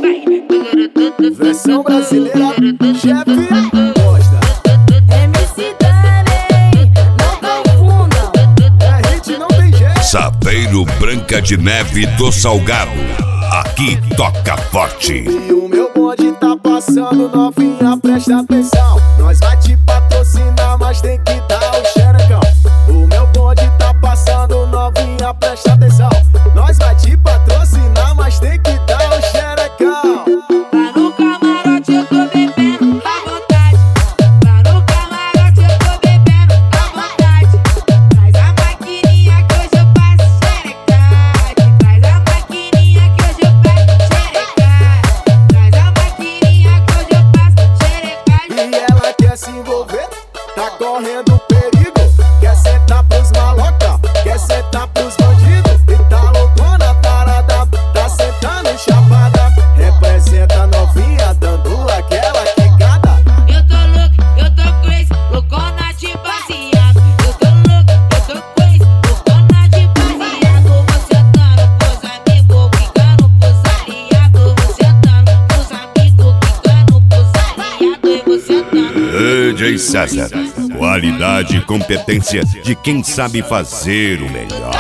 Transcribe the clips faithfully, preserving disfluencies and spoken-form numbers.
Versão brasileira, chefe Costa. M C Dani, não confundam. É hit, não tem jeito. Saveiro Branca de Neve do Salgado, aqui toca forte. E o meu bonde tá passando, novinha, presta atenção. Nós vai te patrocinar, mas tem que dar o xerecão. O meu bonde tá passando, novinha, presta atenção. Nós vai te patrocinar, mas tem que dar o xerecão. Lá no camarote eu tô bebendo à vontade. Lá no camarote eu tô bebendo à vontade. Traz a maquininha que hoje eu passo xerecade. Traz a maquininha que hoje eu passo xerecade. Traz a maquininha que hoje eu passo xerecade. E ela quer se envolver, tá correndo perigo. Quer sentar pros maloca, quer sentar pros bandidos. E tá loucona, tarada, tá sentando chapada. Representa novinha, dando aquela quicada. Eu tô louco, eu tô crazy, loucona de baseado. Eu tô louco, eu tô crazy, loucona de baseado. Vou sentando pros amigos, quicando pros aliados. Vou sentando pros amigos, quicando pros aliados. E vou sentando. D J César, qualidade e competência de quem sabe fazer o melhor.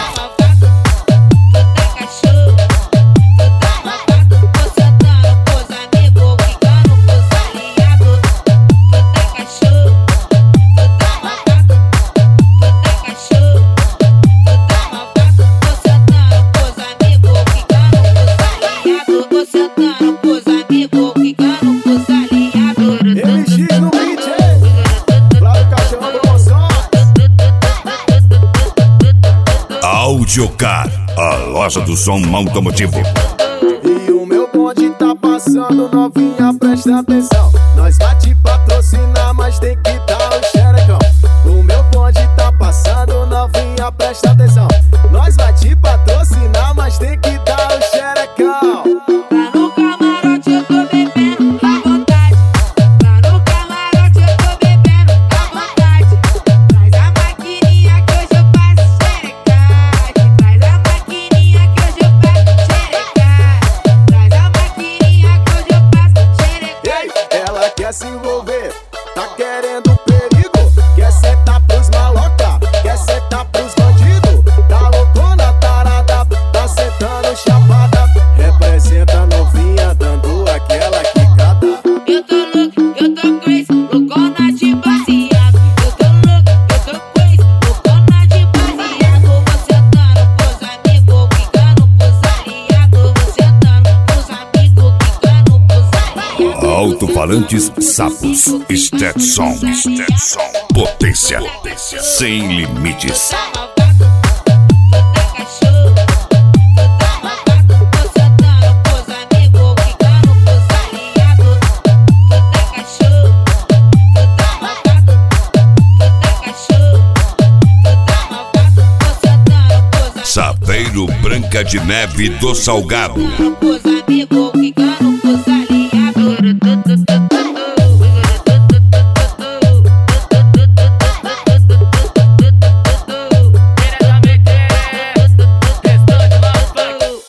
M X no beat, hein? Claro, Caixão Promoções. Audiocar, a loja do som automotivo. E o meu bonde tá passando, novinha, presta atenção. Nós vai te patrocinar, mas tem que dar o xerecão. O meu bonde tá passando, novinha, presta atenção. Nós vai te patrocinar, mas tem que dar o xerecão. Lá no camarote eu tô bebendo à vontade. Lá no camarote eu tô bebendo à vontade. Traz a maquininha que hoje eu passo xerecade. Traz a maquininha que hoje eu passo xerecade. Traz a maquininha que hoje eu passo xerecade. Ei, ela quer se envolver, tá querendo perigo. Quer sentar pros maloca, quer sentar pros bandidos. Tá loucona, tarada, tá sentando chapada. Representa novinha, dando aquela quicada. Eu tô louco, eu tô crazy, loucona de baseado. Eu tô louco, eu tô crazy, loucona de baseado. Vou sentando pros amigos, quicando pros aliados. Vou sentando pros amigos, quicando pros aliados. Alto-falantes Sapos, Stetson, Stetson, potência sem limites. Saveiro Branca de Neve do Salgado. Pros amigos, quicando